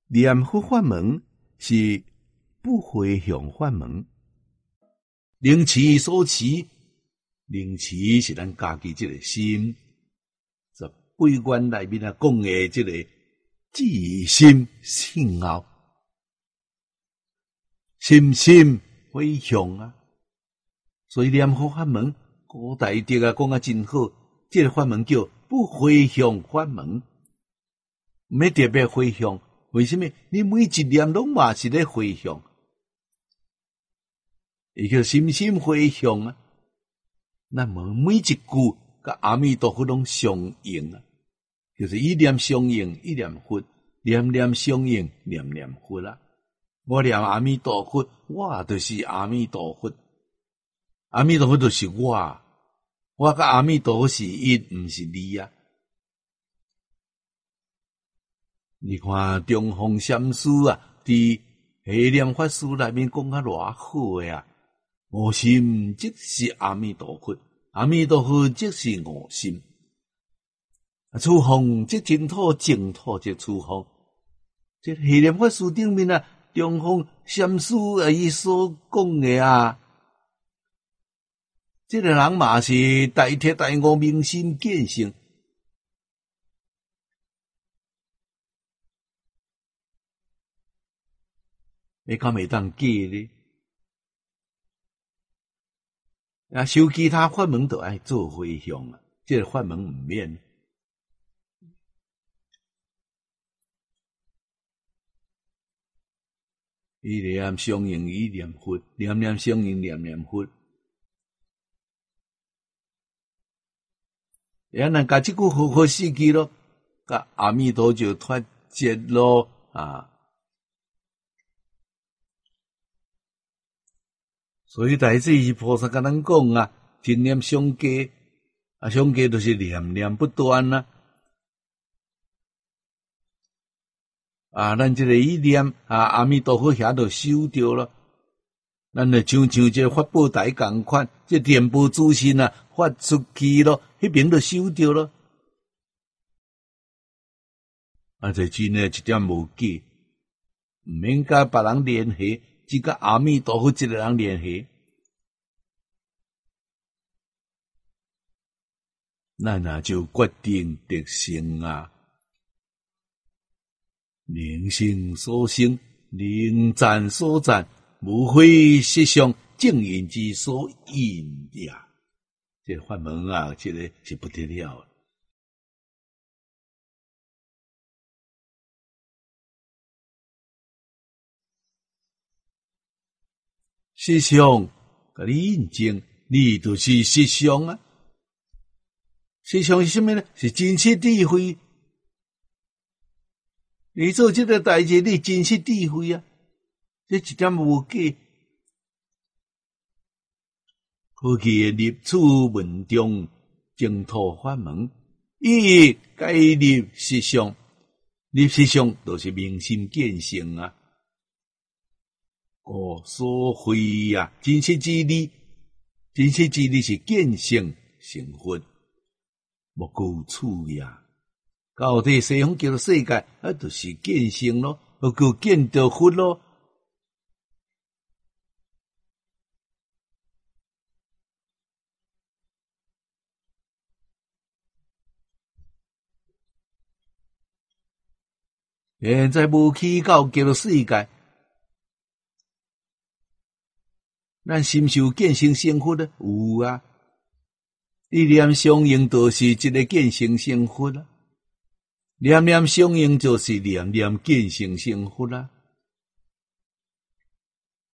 念佛法门是不回向法门，灵持所持，灵持是咱家己这个心。十八愿内面讲的这个至心信奥，心心回向啊。所以念佛法门，古代德讲真好，这个法门叫不回向法门，唔要特别回向。为什么？你每一念拢嘛是咧回向，伊叫心心回向啊。那么每一句甲阿弥陀佛拢相应啊，就是一念相应，一念佛；念念相应，念念佛啦。我念阿弥陀佛，我就是阿弥陀佛。阿弥陀佛就是我，我甲阿弥陀佛是一，毋是二啊。你看中峰禅师啊，伫系念法师内面讲啊偌好诶啊！我心即是阿弥陀佛，阿弥陀佛即是我心。处方即净土，净土即处方。即系念法师顶面啊，中峰禅师啊，伊所讲诶啊。这个人嘛是大彻大悟明心见性，你敢会当假呢？啊，修其他法门都爱做回向啊，这个法门唔免。一念相应，一念佛；念念相应，念念佛。咱甲即句好好死记咯，甲阿弥陀就脱节咯啊！所以大智菩萨甲咱讲啊，真念相加啊，相加就是念念不断啊。啊，咱这个一念啊，阿弥陀佛遐就修着了。咱就像这法宝台共款，这电波资讯啊发出去咯，迄边就收着咯。啊，这真诶一点无假，毋免甲别人联系，只甲阿弥陀佛一个人联系。咱也就决定得成啊，灵性所生，灵赞所赞。无非实相正因之所因也。这个法门啊，这个是不得了的。实相，甲你印证，你就是实相啊。实相是什么呢？是真实智慧。你做这个代志，你真实智慧啊。这一点无假，可去立处文中净土法门，以该立实相，立实相都是明心见性啊！所谓啊，真实之理，真实之理是见性成佛，莫顾处呀！到底西方叫做世界，啊，就是见性咯，叫见到佛咯。现在无起到叫做世界，咱心受见性成佛呢？有啊，一念相应就是一个见性成佛啦，念念相应就是念念见性成佛啦。